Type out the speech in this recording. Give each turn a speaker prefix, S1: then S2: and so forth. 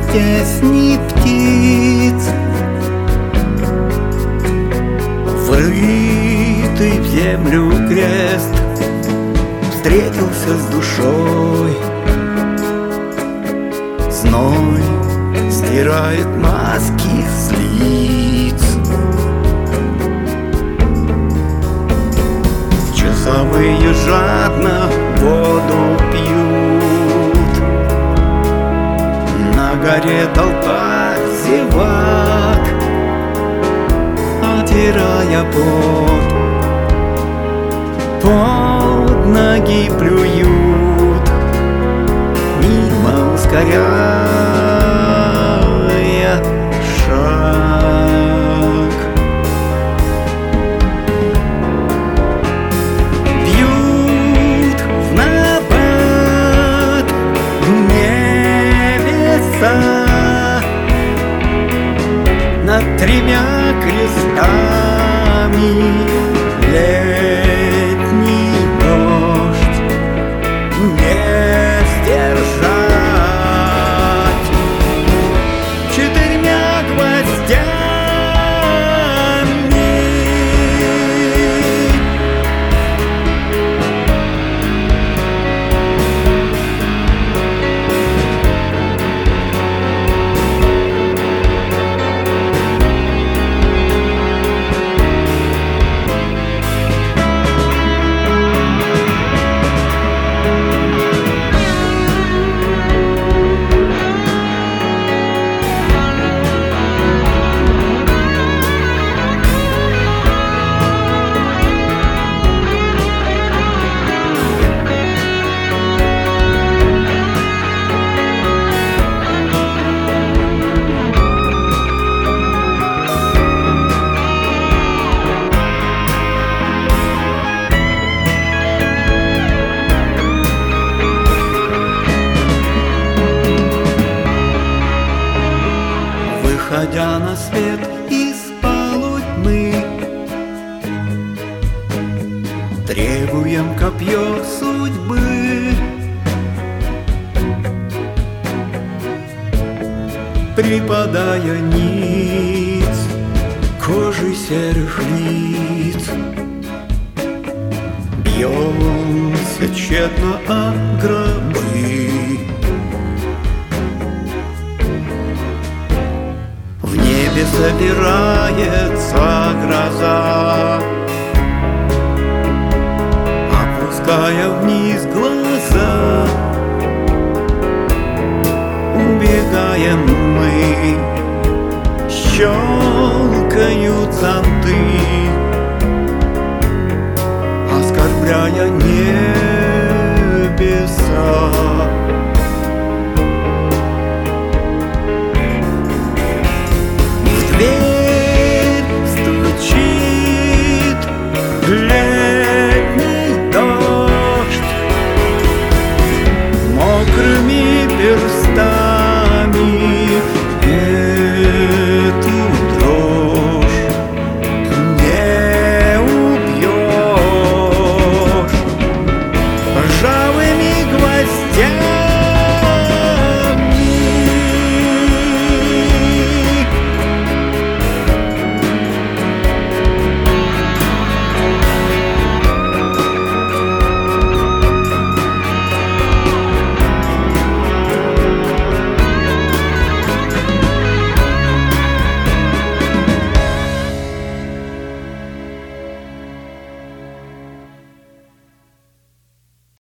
S1: песни птиц, врытый в землю крест встретился с душой. Зной стирает маски с лиц. Часовые жадно воду пьют. На горе толпа зевак, отирая пот, под ноги плюют, мимо ускоряя шаг. Бьют в набат небеса над тремя крестами. Летний дождь не сдержать четырьмя гвоздями. Выходя на свет из полутьмы, требуем копье судьбы. Припадая ниц кожи серых лиц, бьемся тщетно о гробы. В небе собирается гроза, опуская вниз глаза. Убегаем мы, щелкают зонты, оскорбляя небеса. Дверь стучит летний дождь, мокрыми перстами эту дрожь не убьешь.